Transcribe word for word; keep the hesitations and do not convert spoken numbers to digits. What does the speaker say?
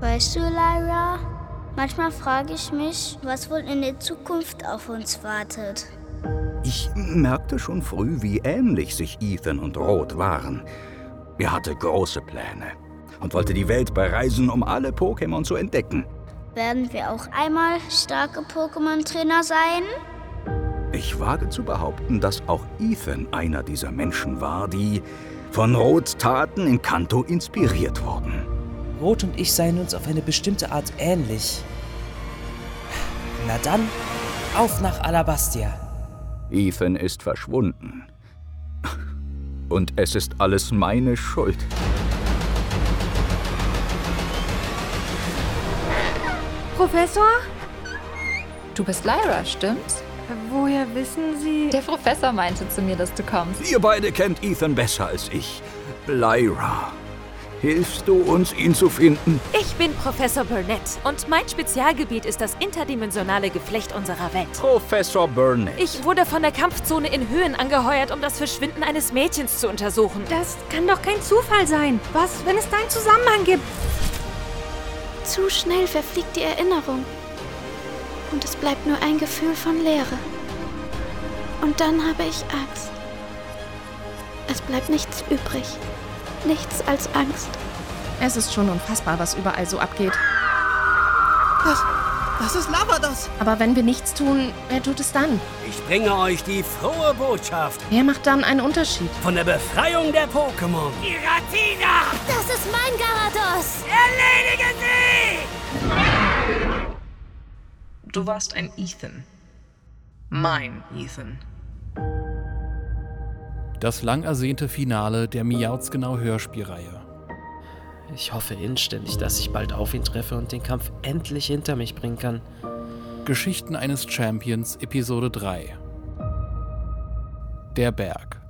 Weißt du, Lyra, manchmal frage ich mich, was wohl in der Zukunft auf uns wartet. Ich merkte schon früh, wie ähnlich sich Ethan und Rot waren. Er hatte große Pläne und wollte die Welt bereisen, um alle Pokémon zu entdecken. Werden wir auch einmal starke Pokémon-Trainer sein? Ich wage zu behaupten, dass auch Ethan einer dieser Menschen war, die von Rots Taten in Kanto inspiriert wurden. Rot und ich seien uns auf eine bestimmte Art ähnlich. Na dann, auf nach Alabastia. Ethan ist verschwunden. Und es ist alles meine Schuld. Professor? Du bist Lyra, stimmt's? Woher wissen Sie... Der Professor meinte zu mir, dass du kommst. Ihr beide kennt Ethan besser als ich. Lyra, hilfst du uns, ihn zu finden? Ich bin Professor Burnett und mein Spezialgebiet ist das interdimensionale Geflecht unserer Welt. Professor Burnett. Ich wurde von der Kampfzone in Höhen angeheuert, um das Verschwinden eines Mädchens zu untersuchen. Das kann doch kein Zufall sein. Was, wenn es da einen Zusammenhang gibt? Zu schnell verfliegt die Erinnerung. Und es bleibt nur ein Gefühl von Leere. Und dann habe ich Angst. Es bleibt nichts übrig. Nichts als Angst. Es ist schon unfassbar, was überall so abgeht. Das, das ist Lavados. Aber wenn wir nichts tun, wer tut es dann? Ich bringe euch die frohe Botschaft. Wer macht dann einen Unterschied? Von der Befreiung der Pokémon. Giratina! Das ist mein Gyarados! Erledige sie! Du warst ein Ethan. Mein Ethan. Das lang ersehnte Finale der Miautsgenau-Hörspielreihe. Ich hoffe inständig, dass ich bald auf ihn treffe und den Kampf endlich hinter mich bringen kann. Geschichten eines Champions, Episode drei. Der Berg.